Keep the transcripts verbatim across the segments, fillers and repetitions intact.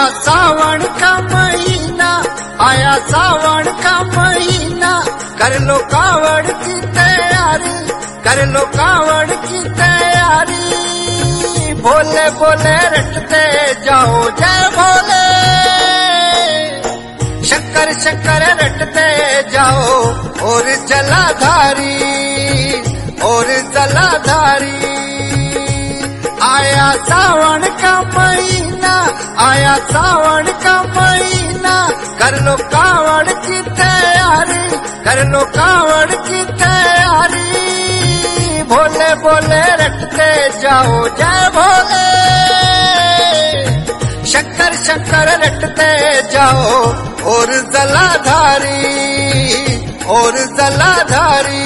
सावन का महीना, आया सावन का महीना, कर लो कावड़ की तैयारी, कर लो कावड़ की तैयारी। भोले भोले रटते जाओ जय भोले, शंकर शंकर रटते जाओ और जलाधारी, और जलाधारी। आया सावन का महीना, आया सावन का महीना, कर लो कावड़ की तैयारी, कर लो कावड़ की तैयारी। भोले भोले रटते जाओ जय भोले, शंकर शंकर रटते जाओ और जलाधारी, और जलाधारी।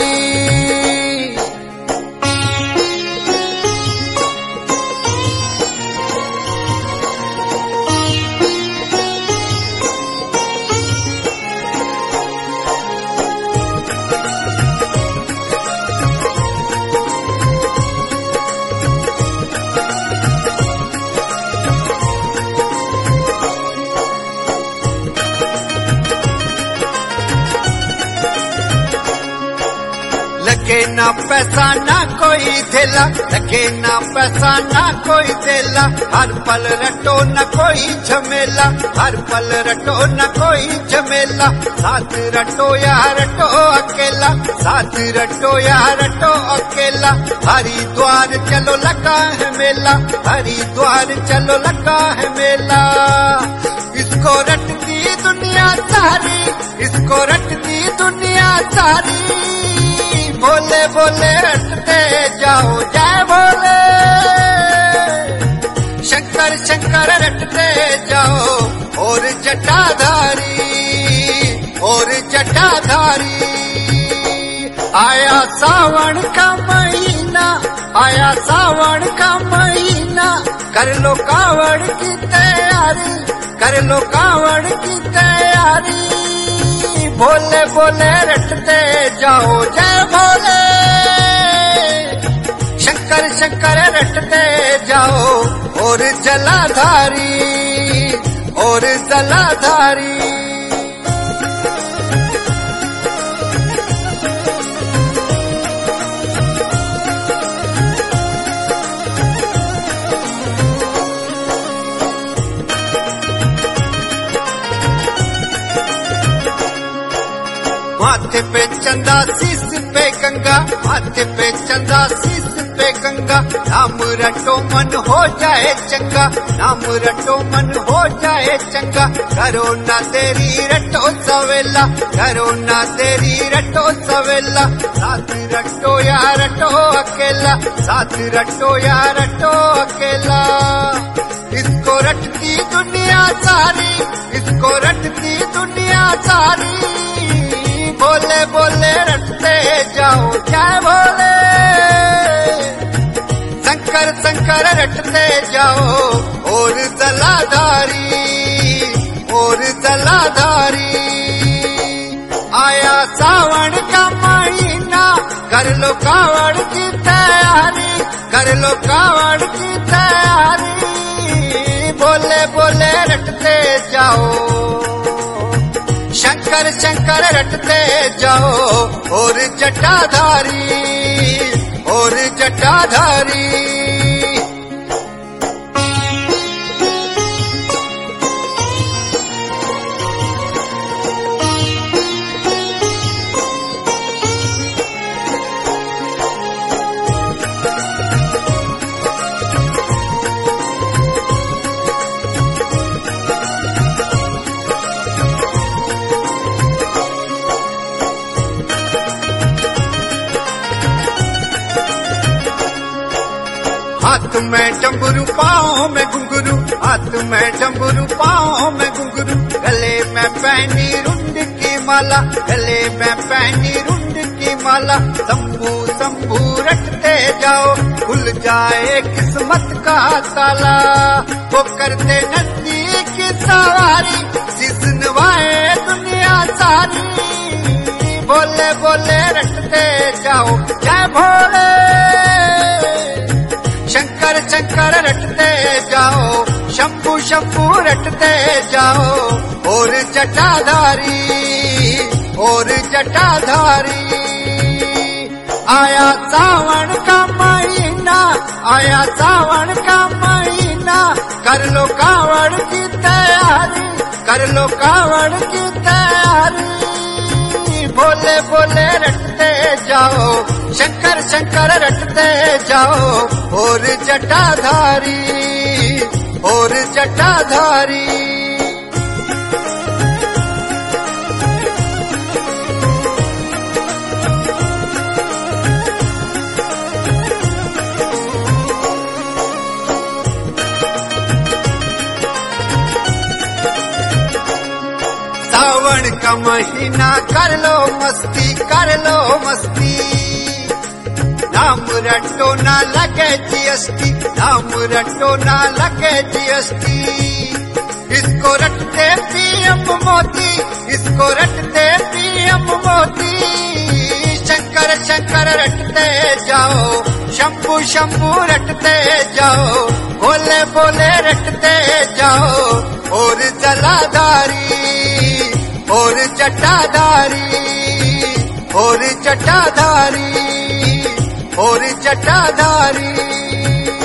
लगे ना पैसा ना कोई थेला, लगे ना पैसा ना कोई थेला, हर पल रटो न कोई झमेला, हर पल रटो न कोई झमेला। साथ रटो या रटो अकेला, साथ रटो या रटो अकेला। हरिद्वार चलो लगा है मेला, हरिद्वार चलो लगा है मेला। इसको रटती दुनिया सारी, इसको रटती दुनिया सारी। भोले भोले रटते जाओ जय भोले, शंकर शंकर रटते जाओ और जटाधारी, और जटाधारी। आया सावन का महीना, आया सावन का महीना, कर लो कावड़ की तैयारी, कर लो कावड़ की तैयारी। भोले भोले रटते जाओ जय भोले, शंकर शंकर रटते जाओ और जलाधारी, और जलाधारी। माथे पे चंदा शीश पे गंगा, माथे पे चंदा शीश पे गंगा। नाम रटो मन हो जाए चंगा, नाम रटो मन हो जाए चंगा। करो ना तेरी रटो सवेला, करो ना तेरी रटो सवेला। साथ रटो या रटो अकेला, साथ रटो या रटो अकेला। इसको रटती दुनिया सारी, इसको रटती दुनिया सारी। भोले भोले रटते जाओ जय भोले, शंकर शंकर रटते जाओ और जलाधारी, और जलाधारी। आया सावन का महीना, कर लो कावड़ की तैयारी, कर लो कावड़ की तैयारी। भोले भोले रटते जाओ, शंकर शंकर रटते जाओ और जटाधारी, और जटाधारी। हाथ में डमरू पाँव में घुंघरू, हाथ में डमरू पाँव में घुंघरू। गले में पहनी रुंड की माला, गले में पहनी रुंड की माला। शंभू शंभू रटते जाओ, खुल जाए किस्मत का ताला। वो करते नंदी की सवारी, शीश नवाए दुनिया सारी। भोले भोले रटते जाओ जय भोले, शंकर शंकर रटते जाओ शंभू शंभू रटते जाओ और जटाधारी और जटाधारी। आया सावन का महीना, आया सावन का महीना, कर लो कावड़ की तैयारी, कर लो कावड़ की तैयारी। बोले बोले रटते जाओ, शंकर शंकर रटते जाओ और जटाधारी और जटाधारी। सावन का महीना कर लो मस्ती, कर लो मस्ती। नाम रटो ना लगे जीएसटी, नाम रटो ना लगे जीएसटी। इसको रटते पीएम मोदी, इसको रटते पीएम मोदी। शंकर शंकर रटते जाओ, शंभू शंभू रटते जाओ, बोले बोले रटते जाओ और जलाधारी और जटाधारी और जटाधारी और जटाधारी।